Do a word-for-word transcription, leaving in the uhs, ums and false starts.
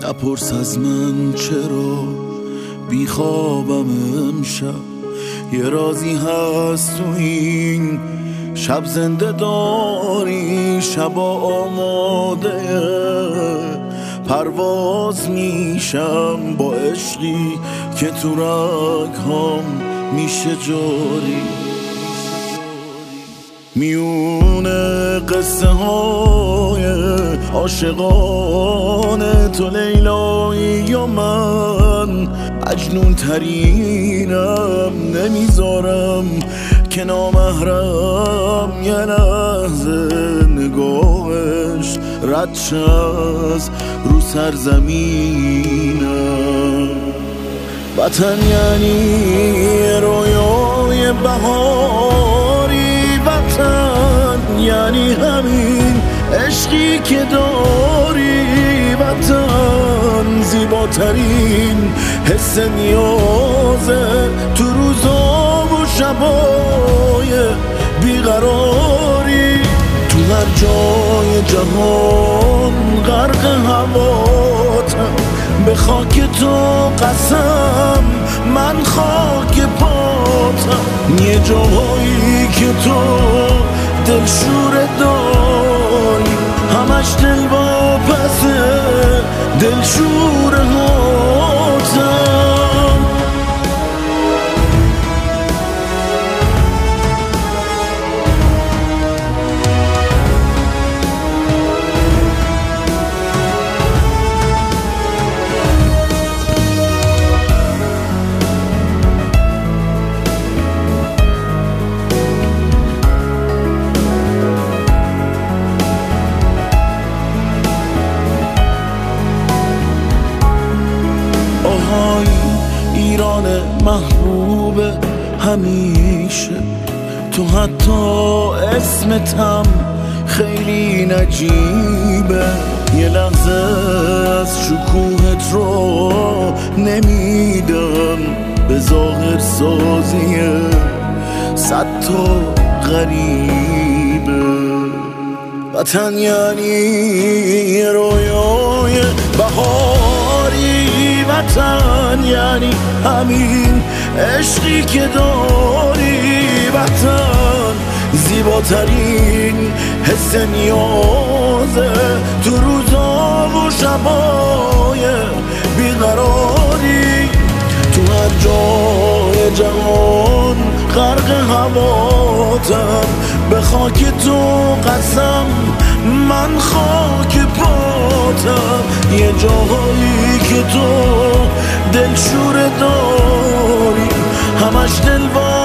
نپرس از من چرا بیخوابم امشب، یه رازی هست تو این شب زنده داری. شبا آماده پرواز میشم با عشقی که تو رگ‌هام میشه جاری. میونه قصه های عاشقان تو لیلایی و من مجنون ترینم، نمیذارم که نامحرم یه لحظه نگاهش رد شه از رو سرزمینم. وطن یعنی رویای بهاری، وطن یعنی همین عشقی که داری. وطن زیباترین حس نیازه تو روزا و شبای بیقراری. تو هر جای جهان غرق هواتم، به خاک تو قسم من خاک پاتم. یه جاهایی که تو دلشور داری، همش دل واپسه دلشور هاتم. ایران محبوب همیشه، تو حتی اسمتم خیلی نجیبه. یه لحظه از شکوهت رو نمیدم به ظاهر سازیه صد تا غریبه. وطن یعنی رویای بهاری، وطن یعنی همین عشقی که داری. وطن زیباترین حس نیازه تو روزا و شبای بیقراری. تو هر جای جهان غرق هواتم، به خاک تو قسم من خاک پاتم. یه جاهایی که تو دلشور داری، همش دل